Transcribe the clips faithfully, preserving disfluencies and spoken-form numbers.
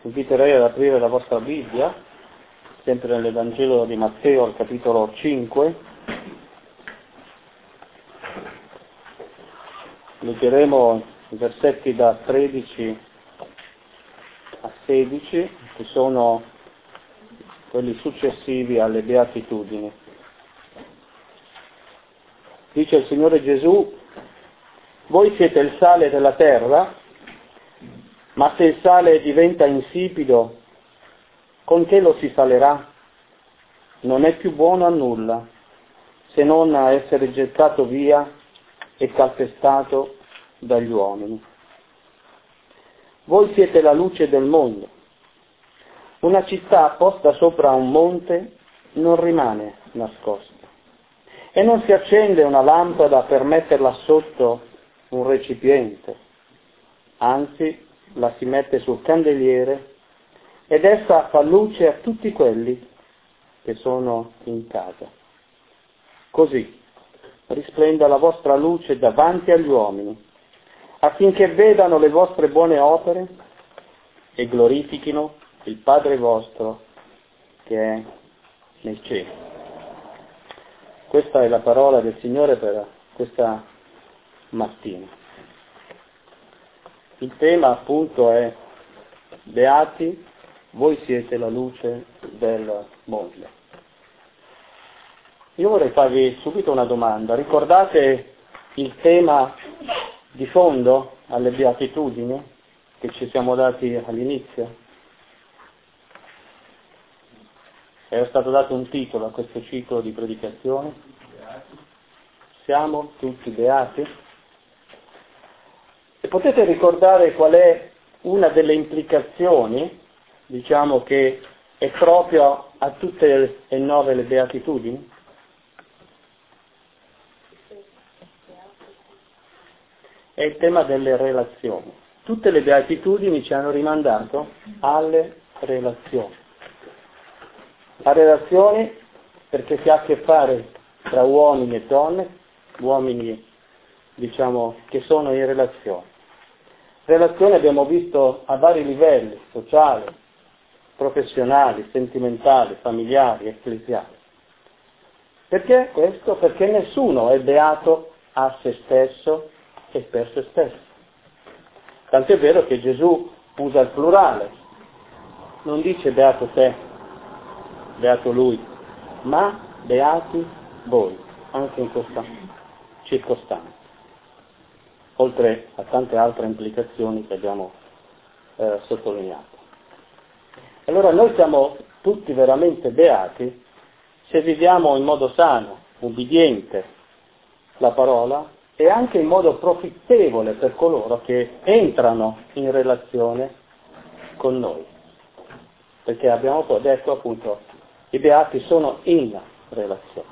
inviterei ad aprire la vostra Bibbia, sempre nell'Evangelo di Matteo al capitolo cinque. Leggeremo i versetti da tredici a sedici, che sono quelli successivi alle Beatitudini. Dice il Signore Gesù: voi siete il sale della terra, ma se il sale diventa insipido, con che lo si salerà? Non è più buono a nulla, se non a essere gettato via e calpestato dagli uomini. Voi siete la luce del mondo. Una città posta sopra un monte non rimane nascosta. E non si accende una lampada per metterla sotto un recipiente, anzi la si mette sul candeliere ed essa fa luce a tutti quelli che sono in casa. Così risplenda la vostra luce davanti agli uomini, affinché vedano le vostre buone opere e glorifichino il Padre vostro che è nei cieli. Questa è la parola del Signore per questa mattina. Il tema appunto è: beati, voi siete la luce del mondo. Io vorrei farvi subito una domanda. Ricordate il tema di fondo alle Beatitudini che ci siamo dati all'inizio? Era stato dato un titolo a questo ciclo di predicazione. Siamo tutti beati? E potete ricordare qual è una delle implicazioni, diciamo, che è proprio a tutte e nove le beatitudini? È il tema delle relazioni. Tutte le beatitudini ci hanno rimandato alle relazioni. A relazioni perché si ha a che fare tra uomini e donne, uomini, diciamo, che sono in relazione. Relazioni abbiamo visto a vari livelli: sociali, professionali, sentimentali, familiari, ecclesiali. Perché questo? Perché nessuno è beato a se stesso e per se stesso. Tant'è vero che Gesù usa il plurale, non dice beato te, beato lui, ma beati voi, anche in questa circostanza, oltre a tante altre implicazioni che abbiamo eh, sottolineato. Allora noi siamo tutti veramente beati se viviamo in modo sano, ubbidiente la parola e anche in modo profittevole per coloro che entrano in relazione con noi. Perché abbiamo poi detto appunto i beati sono in relazione.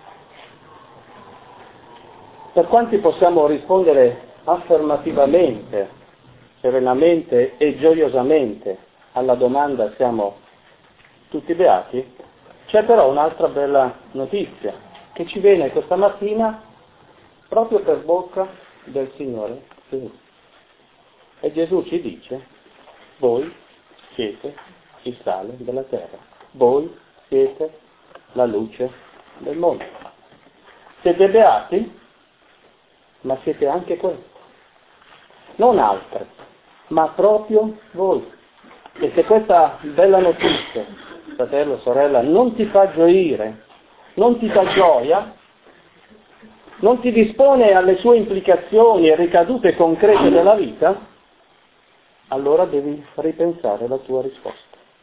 Per quanti possiamo rispondere affermativamente, serenamente e gioiosamente alla domanda siamo tutti beati, c'è però un'altra bella notizia che ci viene questa mattina proprio per bocca del Signore Gesù. E Gesù ci dice: voi siete il sale della terra, voi siete la luce del mondo. Siete beati, ma siete anche questo. Non altre, ma proprio voi. E se questa bella notizia, fratello, sorella, non ti fa gioire, non ti dà gioia, non ti dispone alle sue implicazioni e ricadute concrete della vita, allora devi ripensare la tua risposta.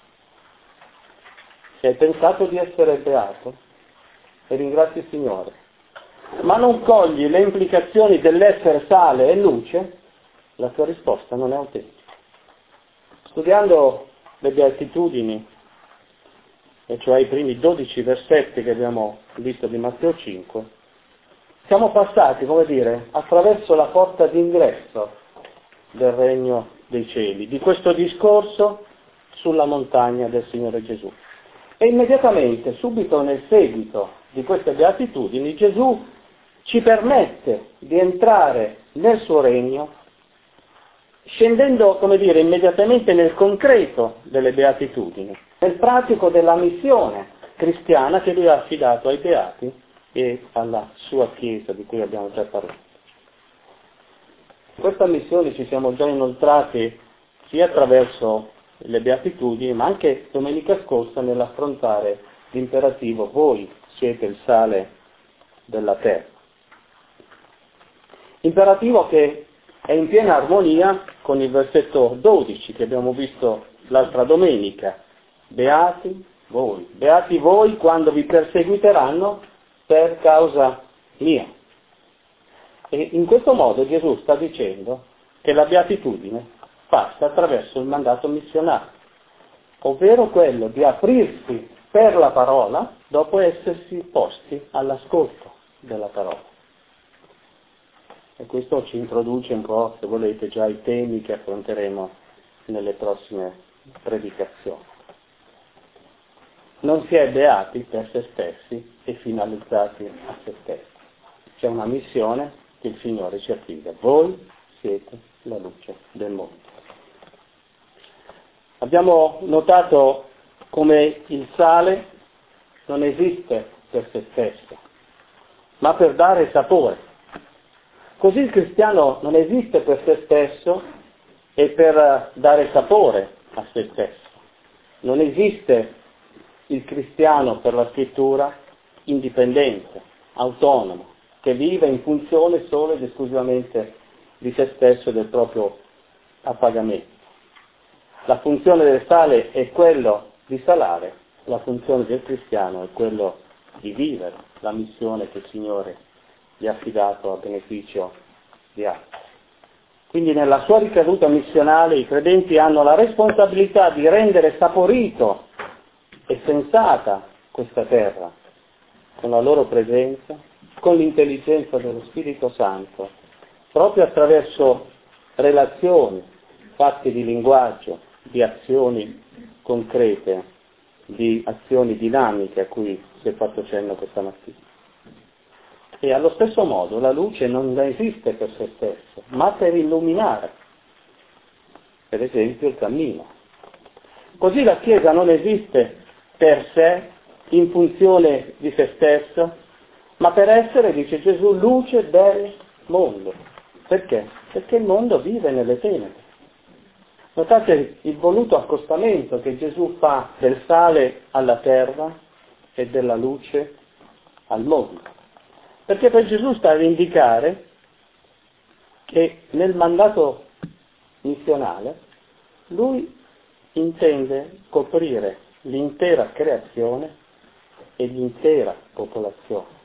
Se hai pensato di essere beato, e ringrazi il Signore, ma non cogli le implicazioni dell'essere sale e luce, la tua risposta non è autentica. Studiando le Beatitudini, e cioè i primi dodici versetti che abbiamo visto di Matteo cinque, siamo passati, come dire, attraverso la porta d'ingresso del Regno dei Cieli, di questo discorso sulla montagna del Signore Gesù. E immediatamente, subito nel seguito di queste beatitudini, Gesù ci permette di entrare nel suo regno scendendo, come dire, immediatamente nel concreto delle beatitudini, nel pratico della missione cristiana che lui ha affidato ai beati e alla sua Chiesa, di cui abbiamo già parlato. In questa missione ci siamo già inoltrati sia attraverso le beatitudini, ma anche domenica scorsa nell'affrontare l'imperativo voi siete il sale della terra. Imperativo che è in piena armonia con il versetto dodici che abbiamo visto l'altra domenica. Beati voi, beati voi quando vi perseguiteranno per causa mia. E in questo modo Gesù sta dicendo che la beatitudine passa attraverso il mandato missionario, ovvero quello di aprirsi per la parola dopo essersi posti all'ascolto della parola. E questo ci introduce un po', se volete, già ai temi che affronteremo nelle prossime predicazioni. Non si è beati per se stessi e finalizzati a se stessi. C'è una missione che il Signore ci affida. Voi siete la luce del mondo. Abbiamo notato come il sale non esiste per se stesso, ma per dare sapore. Così il cristiano non esiste per se stesso e per dare sapore a se stesso. Non esiste il cristiano per la scrittura indipendente, autonomo, che vive in funzione solo ed esclusivamente di se stesso e del proprio appagamento. La funzione del sale è quello di salare, la funzione del cristiano è quello di vivere la missione che il Signore gli ha affidato a beneficio di altri. Quindi nella sua ricaduta missionale i credenti hanno la responsabilità di rendere saporito e sensata questa terra con la loro presenza, con l'intelligenza dello Spirito Santo, proprio attraverso relazioni fatte di linguaggio, di azioni concrete, di azioni dinamiche a cui si è fatto cenno questa mattina. E allo stesso modo la luce non esiste per se stessa, ma per illuminare, per esempio, il cammino. Così la Chiesa non esiste per sé, in funzione di se stessa, ma per essere, dice Gesù, luce del mondo. Perché? Perché il mondo vive nelle tenebre. Notate il voluto accostamento che Gesù fa del sale alla terra e della luce al mondo. Perché per Gesù sta ad indicare che nel mandato missionale lui intende coprire l'intera creazione e l'intera popolazione.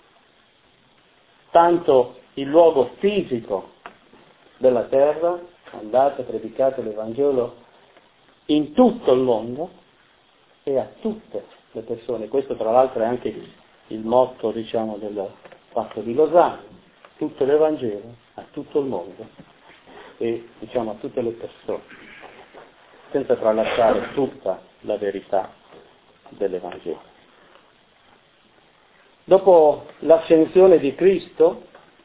Tanto il luogo fisico della terra, andate, predicate l'Evangelo in tutto il mondo e a tutte le persone. Questo tra l'altro è anche il motto, diciamo, del Patto di Losanna, tutto l'Evangelo a tutto il mondo e, diciamo, a tutte le persone, senza tralasciare tutta la verità dell'Evangelo. Dopo l'ascensione di Cristo,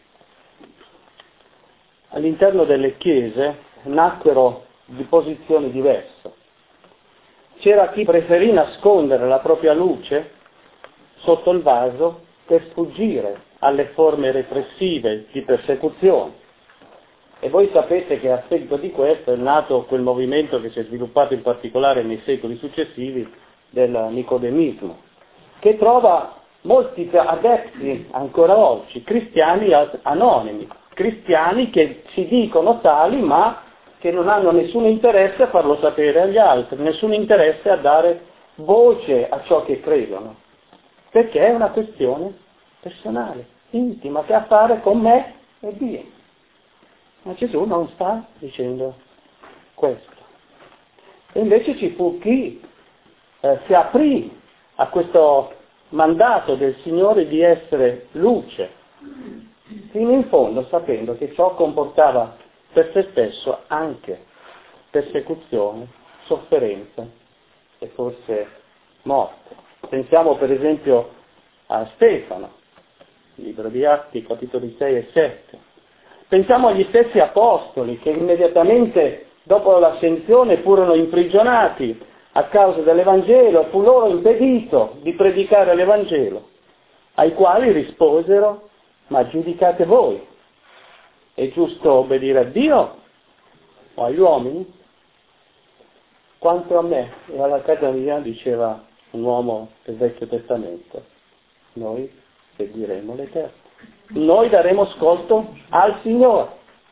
all'interno delle chiese nacquero di posizioni diverse. C'era chi preferì nascondere la propria luce sotto il vaso per sfuggire alle forme repressive di persecuzione. E voi sapete che a seguito di questo è nato quel movimento che si è sviluppato in particolare nei secoli successivi del nicodemismo, che trova molti adepti ancora oggi, cristiani anonimi, cristiani che si dicono tali ma che non hanno nessun interesse a farlo sapere agli altri, nessun interesse a dare voce a ciò che credono, perché è una questione personale, intima, che ha a fare con me e Dio. Ma Gesù non sta dicendo questo. E invece ci fu chi eh, si aprì a questo mandato del Signore di essere luce, fino in fondo sapendo che ciò comportava per se stesso anche persecuzione, sofferenza e forse morte. Pensiamo per esempio a Stefano, libro di Atti, capitoli sei e sette. Pensiamo agli stessi apostoli che immediatamente dopo l'ascensione furono imprigionati a causa dell'Evangelo, fu loro impedito di predicare l'Evangelo, ai quali risposero: ma giudicate voi, è giusto obbedire a Dio o agli uomini? Quanto a me e alla casa mia, diceva un uomo del Vecchio Testamento, noi seguiremo l'Eterno. Noi daremo ascolto al Signore.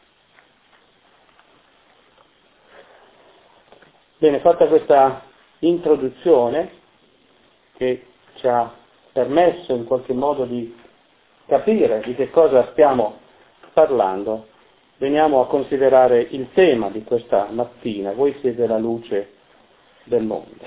Bene, fatta questa introduzione che ci ha permesso in qualche modo di capire di che cosa stiamo parlando, veniamo a considerare il tema di questa mattina. Voi siete la luce del mondo.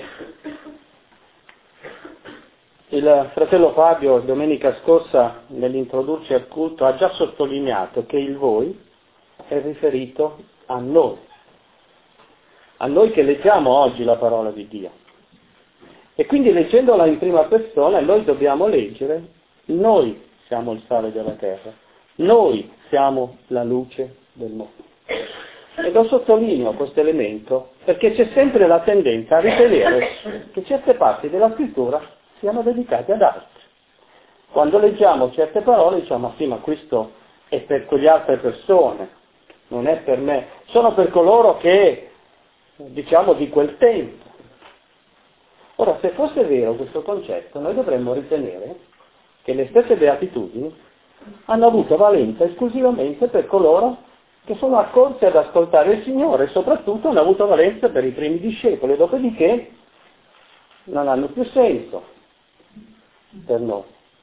Il fratello Fabio domenica scorsa nell'introdurci al culto ha già sottolineato che il voi è riferito a noi, a noi che leggiamo oggi la parola di Dio. E quindi leggendola in prima persona noi dobbiamo leggere: noi siamo il sale della terra, noi siamo la luce del mondo. E lo sottolineo questo elemento perché c'è sempre la tendenza a ritenere che certe parti della scrittura siano dedicate ad altri. Quando leggiamo certe parole diciamo: sì, ma questo è per quelle altre persone, non è per me, sono per coloro che, diciamo, di quel tempo. Ora, se fosse vero questo concetto, noi dovremmo ritenere che le stesse beatitudini hanno avuto valenza esclusivamente per coloro che sono accorsi ad ascoltare il Signore e soprattutto hanno avuto valenza per i primi discepoli, dopodiché non hanno più senso per noi.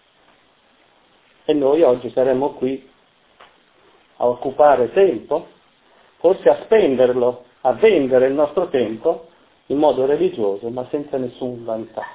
E noi oggi saremmo qui a occupare tempo, forse a spenderlo, a vendere il nostro tempo in modo religioso, ma senza nessun vantaggio.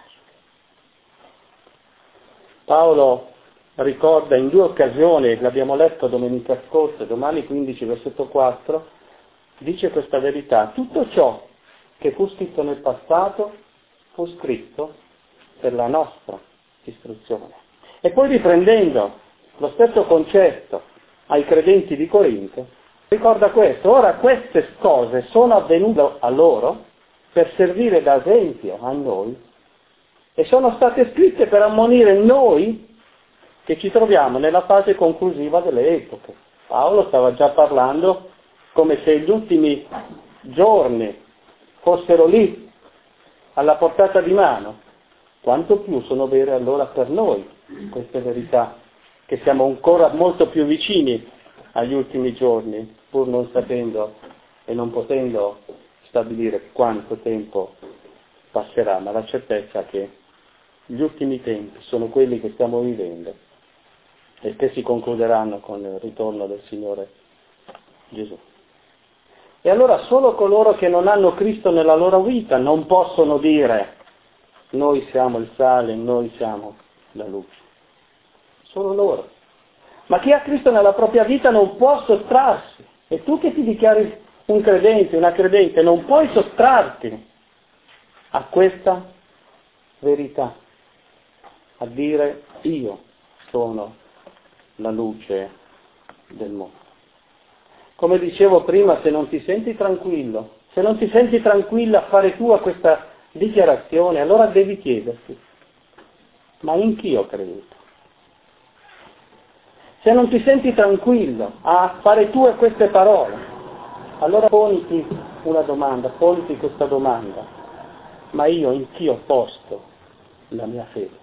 Paolo ricorda in due occasioni, l'abbiamo letto domenica scorsa, domani quindici, versetto quattro, dice questa verità: tutto ciò che fu scritto nel passato fu scritto per la nostra istruzione. E poi riprendendo lo stesso concetto ai credenti di Corinto, ricorda questo: ora queste cose sono avvenute a loro per servire da esempio a noi e sono state scritte per ammonire noi che ci troviamo nella fase conclusiva delle epoche. Paolo stava già parlando come se gli ultimi giorni fossero lì, alla portata di mano. Quanto più sono vere allora per noi queste verità, che siamo ancora molto più vicini agli ultimi giorni, pur non sapendo e non potendo stabilire quanto tempo passerà, ma la certezza che gli ultimi tempi sono quelli che stiamo vivendo e che si concluderanno con il ritorno del Signore Gesù. E allora solo coloro che non hanno Cristo nella loro vita non possono dire: noi siamo il sale, noi siamo la luce. Solo loro. Ma chi ha Cristo nella propria vita non può sottrarsi. E tu che ti dichiari un credente, una credente, non puoi sottrarti a questa verità, a dire: io sono la luce del mondo. Come dicevo prima, se non ti senti tranquillo, se non ti senti tranquilla a fare tua questa dichiarazione, allora devi chiederti: ma in chi ho creduto? Se non ti senti tranquillo a fare tue queste parole, allora poniti una domanda, poniti questa domanda: ma io in chi ho posto la mia fede?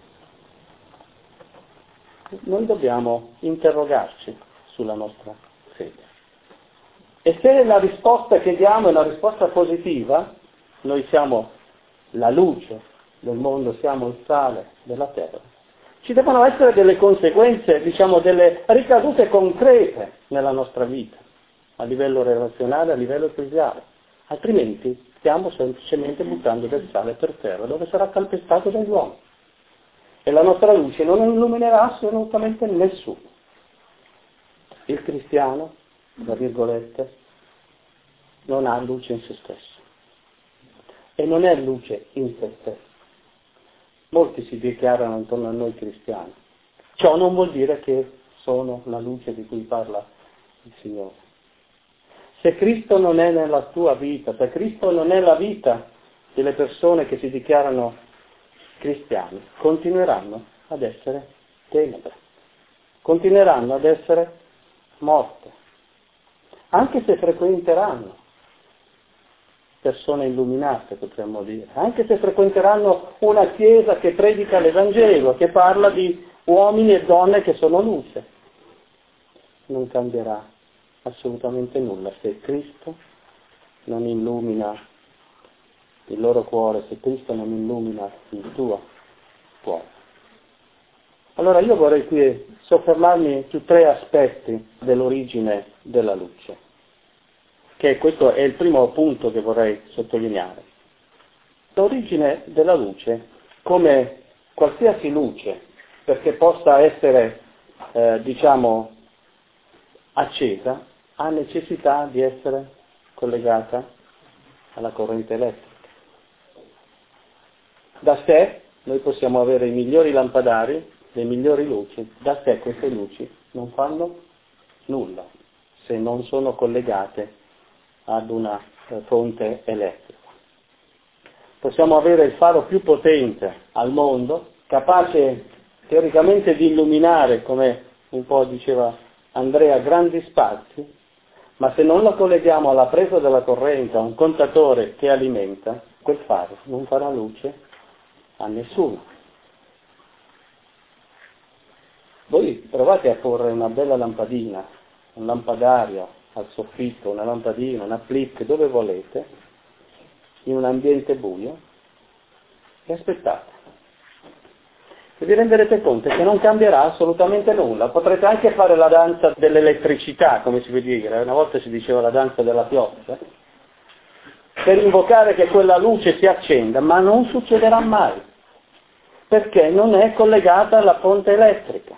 Noi dobbiamo interrogarci sulla nostra fede. E se la risposta che diamo è una risposta positiva, noi siamo la luce del mondo, siamo il sale della terra, ci devono essere delle conseguenze, diciamo delle ricadute concrete nella nostra vita, a livello relazionale, a livello ecclesiale, altrimenti stiamo semplicemente buttando del sale per terra, dove sarà calpestato dagli uomini. E la nostra luce non illuminerà assolutamente nessuno. Il cristiano, tra virgolette, non ha luce in se stesso. E non è luce in se stesso. Molti si dichiarano intorno a noi cristiani. Ciò non vuol dire che sono la luce di cui parla il Signore. Se Cristo non è nella tua vita, se Cristo non è la vita delle persone che si dichiarano cristiani, continueranno ad essere tenebre, continueranno ad essere morte, anche se frequenteranno persone illuminate, potremmo dire, anche se frequenteranno una chiesa che predica l'Evangelo, che parla di uomini e donne che sono luce. Non cambierà assolutamente nulla se Cristo non illumina il loro cuore, se Cristo non illumina il tuo cuore. Allora io vorrei qui soffermarmi su tre aspetti dell'origine della luce, che questo è il primo punto che vorrei sottolineare. L'origine della luce, come qualsiasi luce, perché possa essere, eh, diciamo, accesa, ha necessità di essere collegata alla corrente elettrica. Da sé noi possiamo avere i migliori lampadari, le migliori luci, da sé queste luci non fanno nulla se non sono collegate ad una fonte elettrica. Possiamo avere il faro più potente al mondo, capace teoricamente di illuminare, come un po' diceva Andrea, grandi spazi, ma se non lo colleghiamo alla presa della corrente, a un contatore che alimenta, quel faro non farà luce a nessuno. Voi provate a porre una bella lampadina, un lampadario al soffitto, una lampadina, una flick, dove volete, in un ambiente buio, e aspettate. E vi renderete conto che non cambierà assolutamente nulla. Potrete anche fare la danza dell'elettricità, come si può dire, una volta si diceva la danza della pioggia, per invocare che quella luce si accenda, ma non succederà mai, perché non è collegata alla fonte elettrica.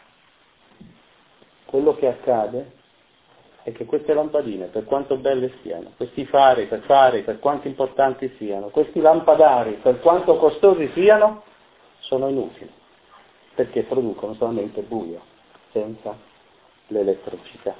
Quello che accade è che queste lampadine, per quanto belle siano, questi fari, per fari, per quanto importanti siano, questi lampadari, per quanto costosi siano, sono inutili, perché producono solamente buio, senza l'elettricità.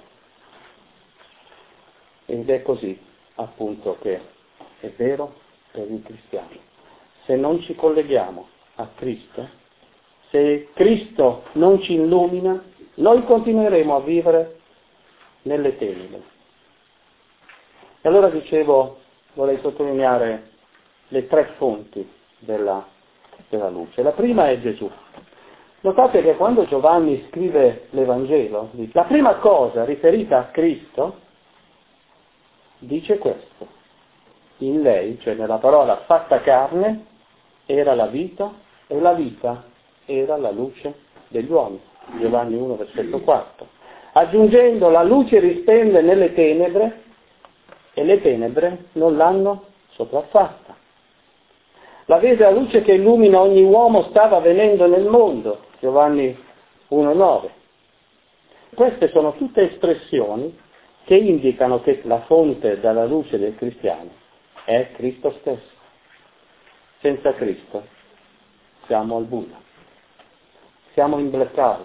Ed è così, appunto, che è vero per i cristiani. Se non ci colleghiamo a Cristo, se Cristo non ci illumina, noi continueremo a vivere nelle tenebre. E allora dicevo, vorrei sottolineare le tre fonti della, della luce. La prima è Gesù. Notate che quando Giovanni scrive l'Evangelo, la prima cosa riferita a Cristo dice questo: in lei, cioè nella parola fatta carne, era la vita e la vita era la luce degli uomini. Giovanni uno, versetto quattro. Aggiungendo, la luce risplende nelle tenebre e le tenebre non l'hanno sopraffatta. La vera luce che illumina ogni uomo stava venendo nel mondo. Giovanni uno nove. Queste sono tutte espressioni che indicano che la fonte della luce del cristiano è Cristo stesso. Senza Cristo siamo al buio, siamo in blackout,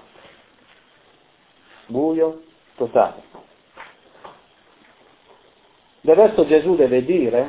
buio totale. Del resto Gesù deve dire: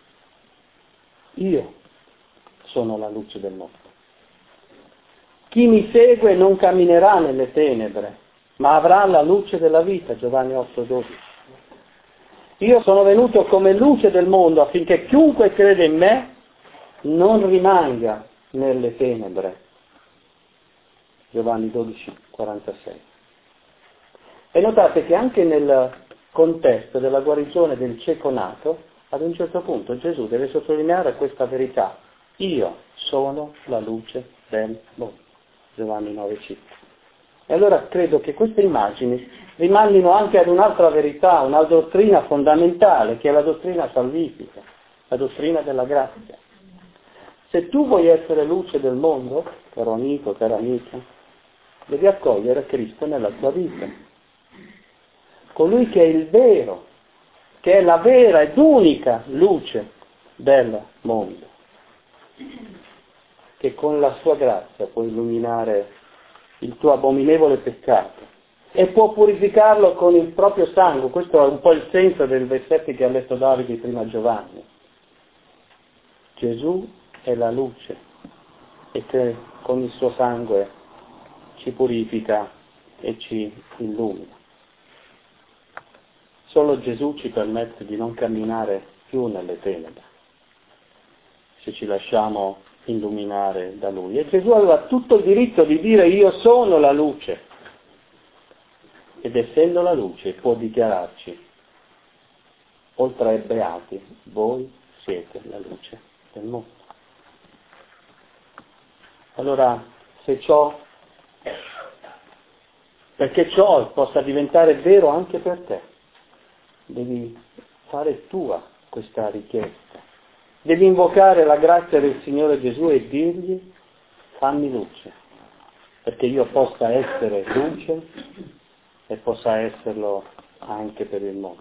io sono la luce del mondo. Chi mi segue non camminerà nelle tenebre, ma avrà la luce della vita, Giovanni otto dodici. Io sono venuto come luce del mondo affinché chiunque crede in me non rimanga nelle tenebre, Giovanni dodici quarantasei. E notate che anche nel contesto della guarigione del cieco nato, ad un certo punto Gesù deve sottolineare questa verità: io sono la luce del mondo, Giovanni nove cinque. E allora credo che queste immagini rimandino anche ad un'altra verità, una dottrina fondamentale, che è la dottrina salvifica, la dottrina della grazia. Se tu vuoi essere luce del mondo, caro amico, cara amica, devi accogliere Cristo nella tua vita. Colui che è il vero, che è la vera ed unica luce del mondo, che con la sua grazia può illuminare il tuo abominevole peccato e può purificarlo con il proprio sangue. Questo è un po' il senso del versetto che ha letto Davide prima Giovanni. Gesù è la luce e che con il suo sangue ci purifica e ci illumina. Solo Gesù ci permette di non camminare più nelle tenebre, se ci lasciamo illuminare da Lui. E Gesù aveva tutto il diritto di dire io sono la luce, ed essendo la luce può dichiararci, oltre ai beati, voi siete la luce del mondo. Allora, se ciò, perché ciò possa diventare vero anche per te, devi fare tua questa richiesta. Devi invocare la grazia del Signore Gesù e dirgli, fammi luce, perché io possa essere luce e possa esserlo anche per il mondo.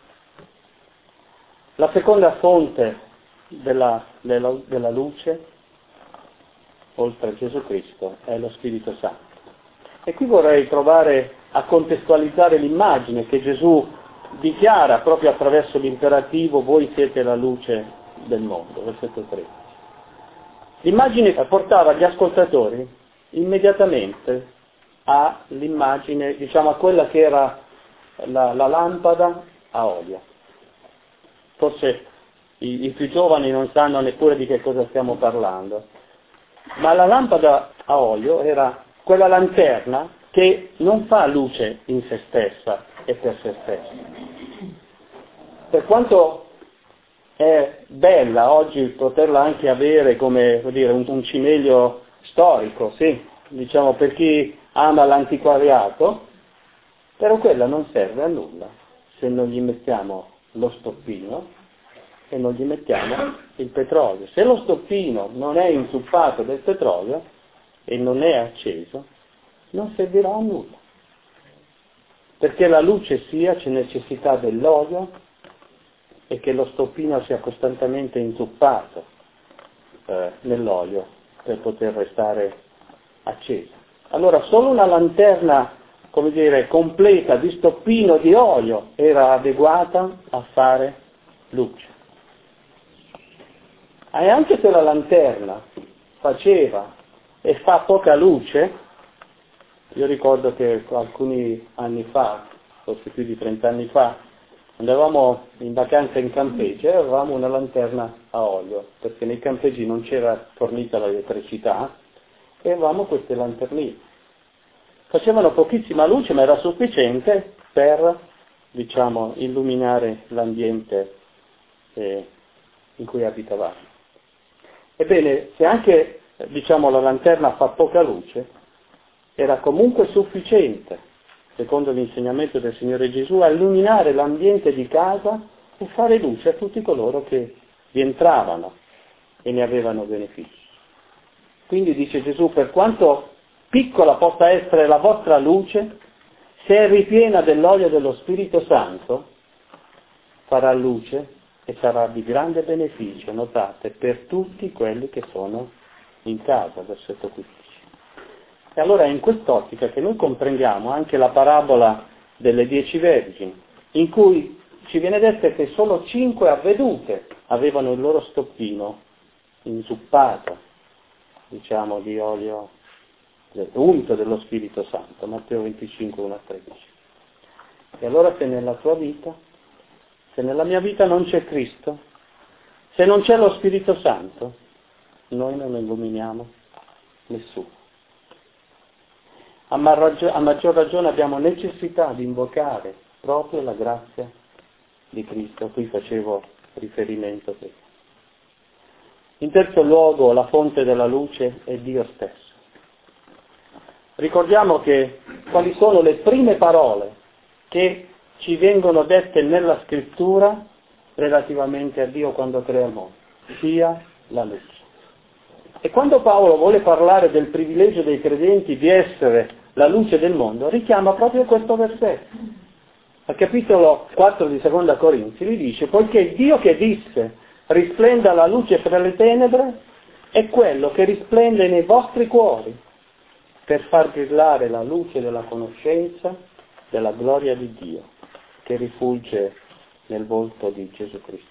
La seconda fonte della, della, della luce, oltre a Gesù Cristo, è lo Spirito Santo. E qui vorrei provare a contestualizzare l'immagine che Gesù dichiara proprio attraverso l'imperativo voi siete la luce del mondo, versetto tredici. L'immagine portava gli ascoltatori immediatamente all'immagine, diciamo a quella che era la, la lampada a olio. Forse i, i più giovani non sanno neppure di che cosa stiamo parlando, ma la lampada a olio era quella lanterna che non fa luce in se stessa e per se stessa. Per quanto è bella oggi poterla anche avere come, vuol dire, un, un cimelio storico, sì, diciamo per chi ama l'antiquariato, però quella non serve a nulla se non gli mettiamo lo stoppino e non gli mettiamo il petrolio. Se lo stoppino non è inzuppato del petrolio e non è acceso, non servirà a nulla. Perché la luce sia, c'è necessità dell'olio e che lo stoppino sia costantemente inzuppato eh, nell'olio per poter restare acceso. Allora solo una lanterna, come dire, completa di stoppino di olio era adeguata a fare luce. E anche se la lanterna faceva e fa poca luce, io ricordo che alcuni anni fa, forse più di trent'anni fa, andavamo in vacanza in campeggio e avevamo una lanterna a olio, perché nei campeggi non c'era fornita l'elettricità e avevamo queste lanternine. Facevano pochissima luce, ma era sufficiente per, diciamo, illuminare l'ambiente eh, in cui abitavamo. Ebbene, se anche, diciamo, la lanterna fa poca luce, era comunque sufficiente, secondo l'insegnamento del Signore Gesù, a illuminare l'ambiente di casa e fare luce a tutti coloro che vi entravano e ne avevano beneficio. Quindi dice Gesù, per quanto piccola possa essere la vostra luce, se è ripiena dell'olio dello Spirito Santo, farà luce e sarà di grande beneficio, notate, per tutti quelli che sono in casa, versetto quindici. E allora è in quest'ottica che noi comprendiamo anche la parabola delle dieci vergini, in cui ci viene detto che solo cinque avvedute avevano il loro stoppino inzuppato, diciamo, di olio unto dello Spirito Santo, Matteo venticinque, uno a tredici. E allora se nella tua vita, se nella mia vita non c'è Cristo, se non c'è lo Spirito Santo, noi non illuminiamo nessuno. A maggior ragione abbiamo necessità di invocare proprio la grazia di Cristo, a cui facevo riferimento prima. In terzo luogo, la fonte della luce è Dio stesso. Ricordiamo che quali sono le prime parole che ci vengono dette nella Scrittura relativamente a Dio quando crea il mondo. Sia la luce. E quando Paolo vuole parlare del privilegio dei credenti di essere la luce del mondo, richiama proprio questo versetto. Al capitolo quattro di Seconda Corinzi gli dice, poiché Dio che disse risplenda la luce fra le tenebre, è quello che risplende nei vostri cuori, per far brillare la luce della conoscenza della gloria di Dio che rifulge nel volto di Gesù Cristo.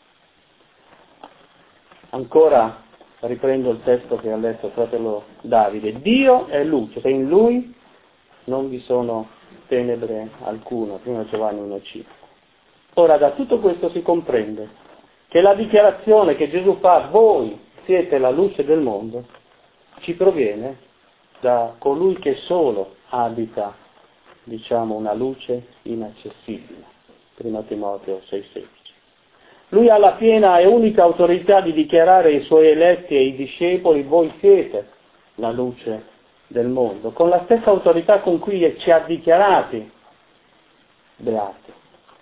Ancora riprendo il testo che ha letto il fratello Davide. Dio è luce, e in Lui non vi sono tenebre alcuna, prima Giovanni uno cinque. Ora, da tutto questo si comprende che la dichiarazione che Gesù fa, voi siete la luce del mondo, ci proviene da colui che solo abita, diciamo, una luce inaccessibile. Prima Timoteo sei sedici. Lui ha la piena e unica autorità di dichiarare ai suoi eletti e ai discepoli, voi siete la luce del mondo, con la stessa autorità con cui ci ha dichiarati beati.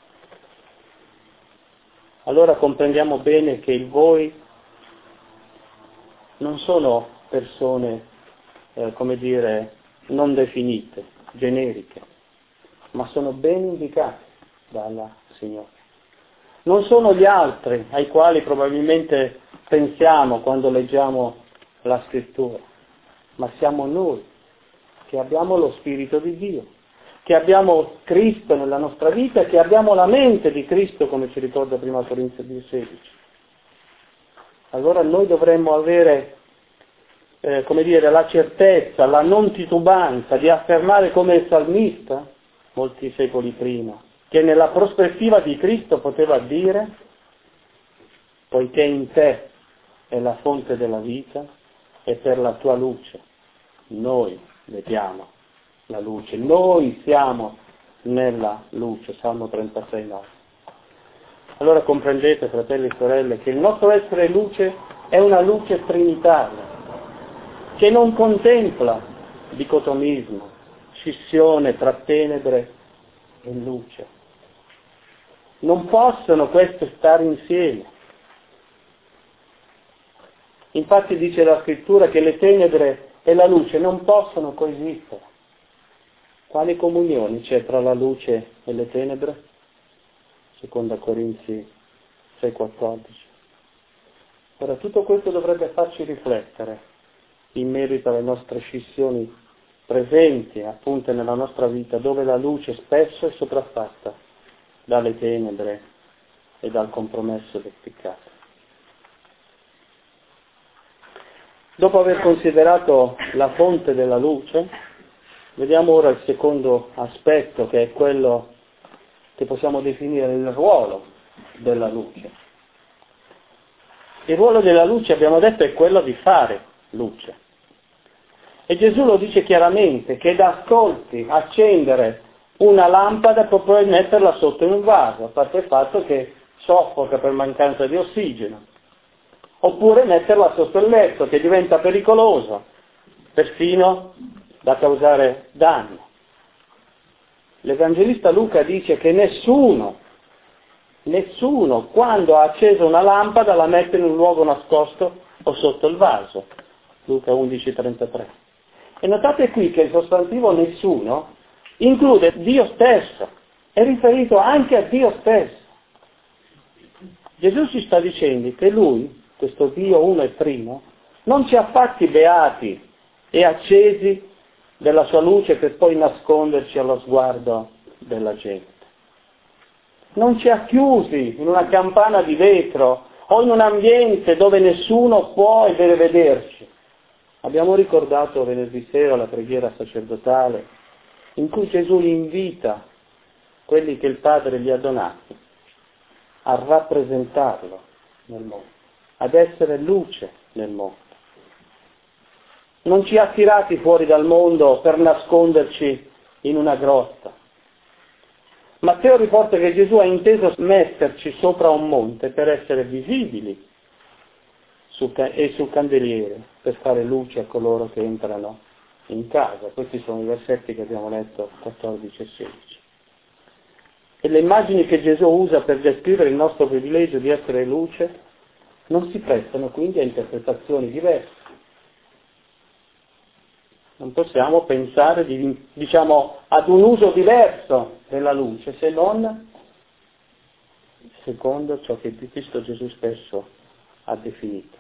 Allora comprendiamo bene che il voi non sono persone, eh, come dire, non definite, generiche, ma sono ben indicate dalla Signore. Non sono gli altri ai quali probabilmente pensiamo quando leggiamo la Scrittura, ma siamo noi che abbiamo lo Spirito di Dio, che abbiamo Cristo nella nostra vita, che abbiamo la mente di Cristo, come ci ricorda prima Corinzi sedici. Allora noi dovremmo avere, eh, come dire, la certezza, la non titubanza di affermare come il salmista, molti secoli prima, che nella prospettiva di Cristo poteva dire, poiché in te è la fonte della vita e per la tua luce noi vediamo la luce, noi siamo nella luce, Salmo trentasei nove. Allora comprendete, fratelli e sorelle, che il nostro essere luce è una luce trinitaria, che non contempla dicotomismo, scissione tra tenebre e luce. Non possono queste stare insieme. Infatti dice la Scrittura che le tenebre e la luce non possono coesistere. Quali comunioni c'è tra la luce e le tenebre? Seconda Corinzi sei quattordici. Ora tutto questo dovrebbe farci riflettere in merito alle nostre scissioni presenti appunto nella nostra vita, dove la luce spesso è sopraffatta dalle tenebre e dal compromesso del peccato. Dopo aver considerato la fonte della luce, vediamo ora il secondo aspetto, che è quello che possiamo definire il ruolo della luce. Il ruolo della luce, abbiamo detto, è quello di fare luce. E Gesù lo dice chiaramente, che da ascolti accendere una lampada per poi metterla sotto in un vaso, a parte il fatto che soffoca per mancanza di ossigeno. Oppure metterla sotto il letto, che diventa pericoloso, perfino da causare danno. L'Evangelista Luca dice che nessuno, nessuno, quando ha acceso una lampada, la mette in un luogo nascosto o sotto il vaso. Luca undici trentatré. E notate qui che il sostantivo nessuno include Dio stesso, è riferito anche a Dio stesso. Gesù ci sta dicendo che Lui, questo Dio uno e trino, non ci ha fatti beati e accesi della sua luce per poi nasconderci allo sguardo della gente. Non ci ha chiusi in una campana di vetro o in un ambiente dove nessuno può e deve vederci. Abbiamo ricordato venerdì sera la preghiera sacerdotale in cui Gesù invita quelli che il Padre gli ha donati a rappresentarlo nel mondo, ad essere luce nel mondo. Non ci ha tirati fuori dal mondo per nasconderci in una grotta. Matteo riporta che Gesù ha inteso metterci sopra un monte per essere visibili su, e sul candeliere, per fare luce a coloro che entrano in casa. Questi sono i versetti che abbiamo letto, quattordici e sedici. E le immagini che Gesù usa per descrivere il nostro privilegio di essere luce non si prestano quindi a interpretazioni diverse. Non possiamo pensare di, diciamo, ad un uso diverso della luce, se non secondo ciò che Cristo Gesù stesso ha definito.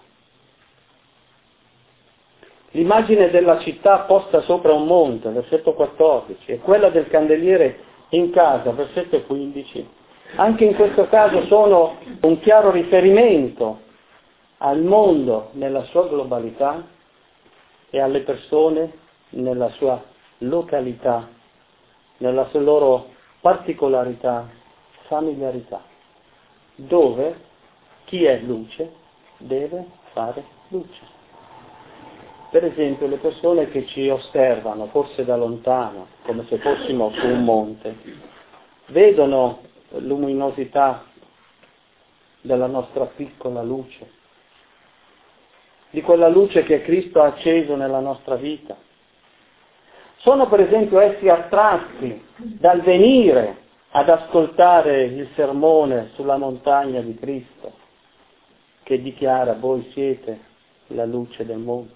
L'immagine della città posta sopra un monte, versetto quattordici, e quella del candeliere in casa, versetto quindici, anche in questo caso sono un chiaro riferimento al mondo nella sua globalità e alle persone nella sua località, nella sua loro particolarità, familiarità, dove chi è luce deve fare luce. Per esempio le persone che ci osservano, forse da lontano, come se fossimo su un monte, vedono la luminosità della nostra piccola luce, di quella luce che Cristo ha acceso nella nostra vita. Sono per esempio essi attratti dal venire ad ascoltare il sermone sulla montagna di Cristo, che dichiara: voi siete la luce del mondo.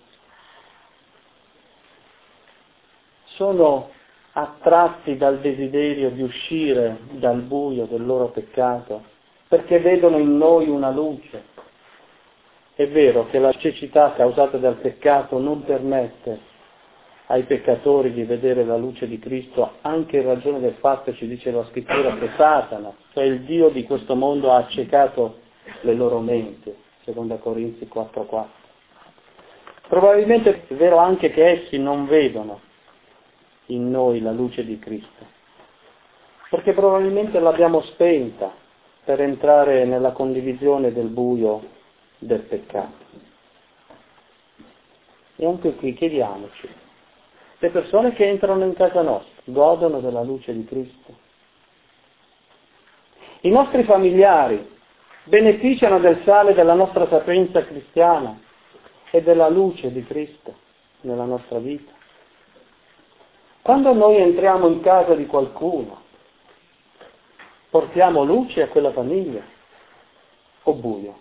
Sono attratti dal desiderio di uscire dal buio del loro peccato, perché vedono in noi una luce. È vero che la cecità causata dal peccato non permette ai peccatori di vedere la luce di Cristo, anche in ragione del fatto, ci dice la Scrittura, che Satana, cioè il Dio di questo mondo, ha accecato le loro menti, seconda Corinzi quattro quattro. Probabilmente è vero anche che essi non vedono in noi la luce di Cristo, perché probabilmente l'abbiamo spenta per entrare nella condivisione del buio del peccato. E anche qui chiediamoci: le persone che entrano in casa nostra godono della luce di Cristo? I nostri familiari beneficiano del sale della nostra sapienza cristiana e della luce di Cristo nella nostra vita? Quando noi entriamo in casa di qualcuno, portiamo luce a quella famiglia o buio?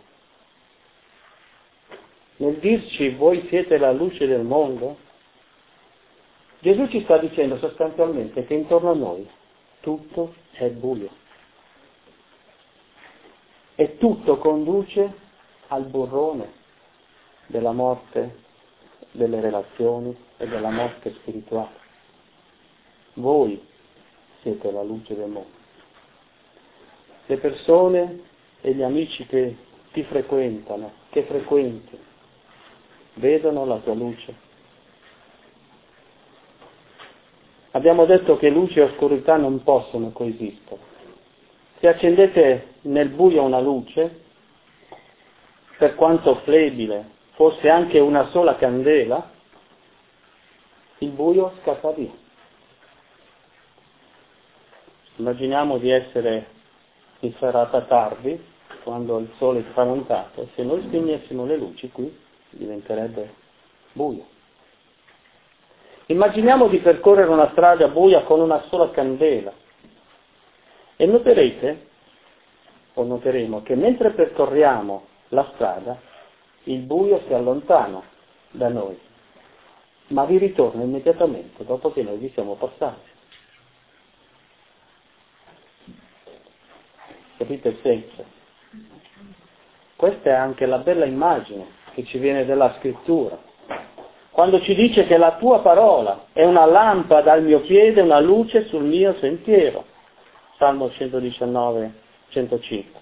Nel dirci voi siete la luce del mondo, Gesù ci sta dicendo sostanzialmente che intorno a noi tutto è buio e tutto conduce al burrone della morte delle relazioni e della morte spirituale. Voi siete la luce del mondo. Le persone e gli amici che ti frequentano, che frequenti, vedono la tua luce. Abbiamo detto che luce e oscurità non possono coesistere. Se accendete nel buio una luce, per quanto flebile, fosse anche una sola candela, il buio scappa via. Immaginiamo di essere in serata tardi, quando il sole è tramontato, e se noi spegnessimo le luci qui diventerebbe buio. Immaginiamo di percorrere una strada buia con una sola candela e noterete, o noteremo, che mentre percorriamo la strada il buio si allontana da noi, ma vi ritorna immediatamente dopo che noi vi siamo passati. Capite il senso? Questa è anche la bella immagine che ci viene dalla Scrittura, quando ci dice che la tua parola è una lampada al mio piede, una luce sul mio sentiero. Salmo centodiciannove, centocinque.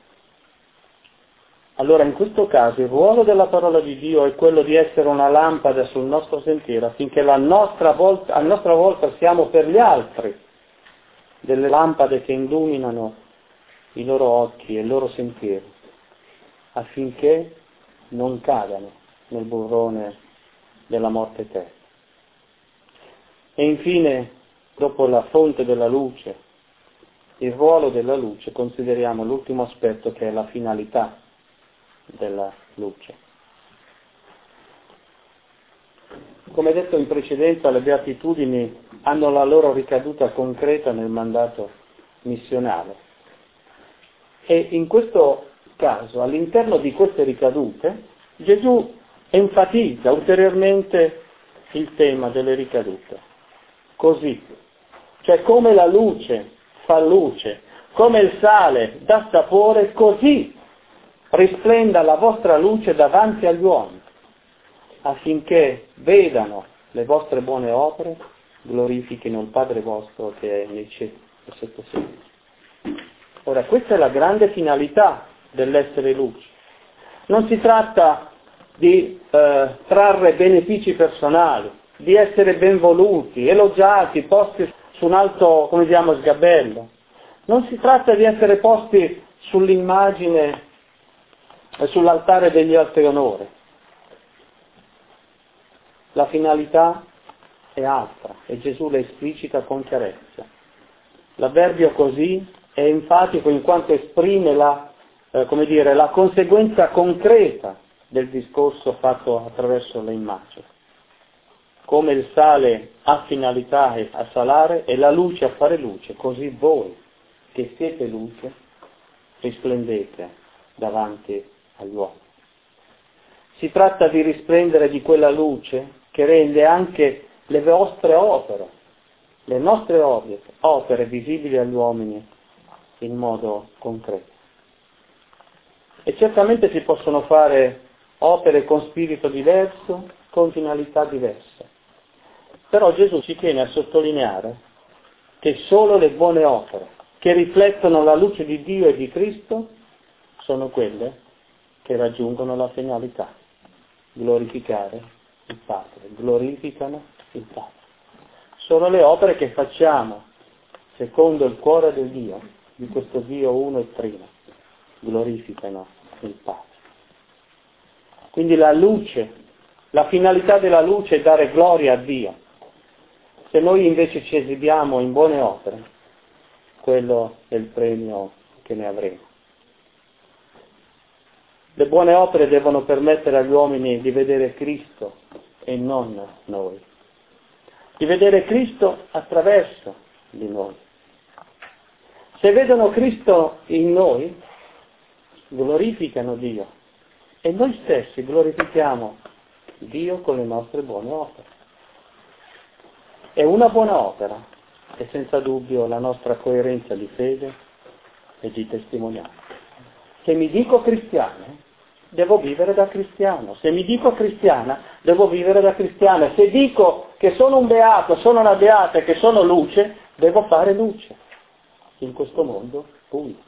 Allora in questo caso il ruolo della parola di Dio è quello di essere una lampada sul nostro sentiero, affinché la nostra volta, a nostra volta siamo per gli altri delle lampade che illuminano i loro occhi e il loro sentiero, affinché non cadano nel burrone della morte eterna. E infine, dopo la fonte della luce, il ruolo della luce, consideriamo l'ultimo aspetto, che è la finalità della luce. Come detto in precedenza, le beatitudini hanno la loro ricaduta concreta nel mandato missionale. E in questo caso, all'interno di queste ricadute, Gesù enfatizza ulteriormente il tema delle ricadute. Così, cioè come la luce fa luce, come il sale dà sapore, così risplenda la vostra luce davanti agli uomini, affinché vedano le vostre buone opere, glorifichino il Padre vostro che è nei cieli. versetto sedici. Ora, questa è la grande finalità dell'essere luce. Non si tratta di eh, trarre benefici personali, di essere benvoluti, elogiati, posti su un alto, come diciamo, sgabello. Non si tratta di essere posti sull'immagine e sull'altare degli altri onori. La finalità è altra e Gesù la esplicita con chiarezza. L'avverbio così è enfatico in quanto esprime la, eh, come dire, la conseguenza concreta del discorso fatto attraverso le immagini. Come il sale ha finalità a salare e la luce a fare luce, così voi che siete luce risplendete davanti agli uomini. Si tratta di risplendere di quella luce che rende anche le vostre opere, le nostre opere, opere visibili agli uomini in modo concreto. E certamente si possono fare opere con spirito diverso, con finalità diverse. Però Gesù ci tiene a sottolineare che solo le buone opere che riflettono la luce di Dio e di Cristo sono quelle che raggiungono la finalità, glorificare il Padre, glorificano il Padre. Sono le opere che facciamo secondo il cuore del Dio, di questo Dio uno e trino, glorificano il Padre. Quindi la luce, la finalità della luce è dare gloria a Dio. Se noi invece ci esibiamo in buone opere, quello è il premio che ne avremo. Le buone opere devono permettere agli uomini di vedere Cristo e non noi, di vedere Cristo attraverso di noi. Se vedono Cristo in noi, glorificano Dio e noi stessi glorifichiamo Dio con le nostre buone opere. E una buona opera è senza dubbio la nostra coerenza di fede e di testimonianza. Se mi dico cristiano, devo vivere da cristiano. Se mi dico cristiana, devo vivere da cristiana. Se dico che sono un beato, sono una beata e che sono luce, devo fare luce in questo mondo buio.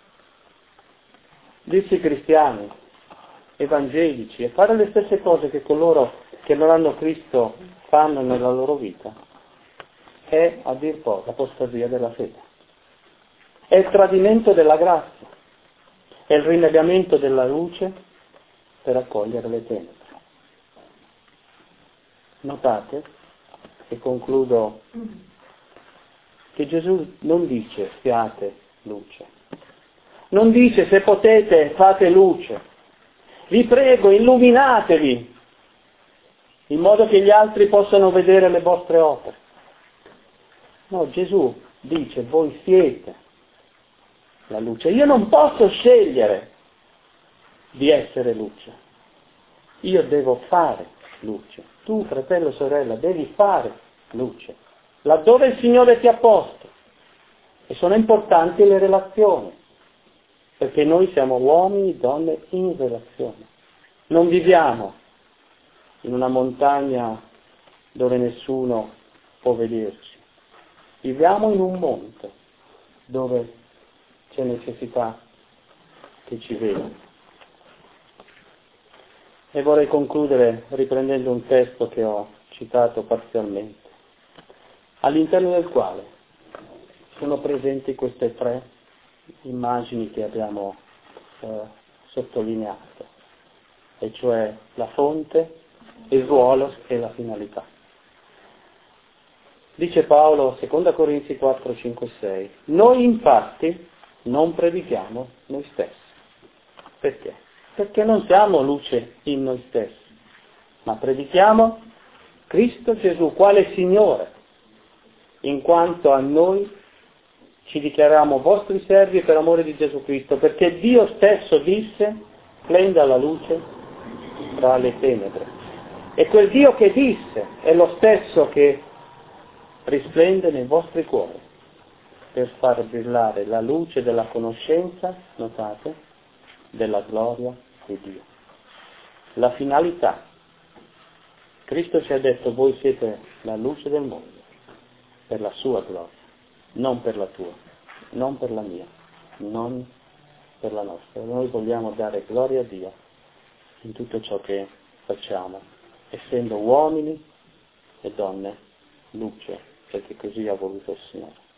Dirsi cristiani, evangelici e fare le stesse cose che coloro che non hanno Cristo fanno nella loro vita è a dir poco l'apostasia della fede. È il tradimento della grazia, è il rinnegamento della luce per accogliere le tenebre. Notate, e concludo, che Gesù non dice siate luce, non dice se potete fate luce, vi prego illuminatevi in modo che gli altri possano vedere le vostre opere. No, Gesù dice voi siete la luce. Io non posso scegliere di essere luce. Io devo fare luce. Tu, fratello e sorella, devi fare luce. Laddove il Signore ti ha posto. E sono importanti le relazioni. Perché noi siamo uomini e donne in relazione. Non viviamo in una montagna dove nessuno può vederci. Viviamo in un monte dove c'è necessità che ci vedano. E vorrei concludere riprendendo un testo che ho citato parzialmente, all'interno del quale sono presenti queste tre immagini che abbiamo eh, sottolineato, e cioè la fonte, il ruolo e la finalità. Dice Paolo, seconda Corinzi quattro, cinque, sei, noi infatti non predichiamo noi stessi. Perché? Perché non siamo luce in noi stessi, ma predichiamo Cristo Gesù quale Signore, in quanto a noi ci dichiariamo vostri servi per amore di Gesù Cristo, perché Dio stesso disse, splenda la luce tra le tenebre. E quel Dio che disse è lo stesso che risplende nei vostri cuori per far brillare la luce della conoscenza, notate, della gloria di Dio. La finalità. Cristo ci ha detto voi siete la luce del mondo per la sua gloria. non per la tua, non per la mia, non per la nostra. Noi vogliamo dare gloria a Dio in tutto ciò che facciamo, essendo uomini e donne luce, perché così ha voluto il Signore.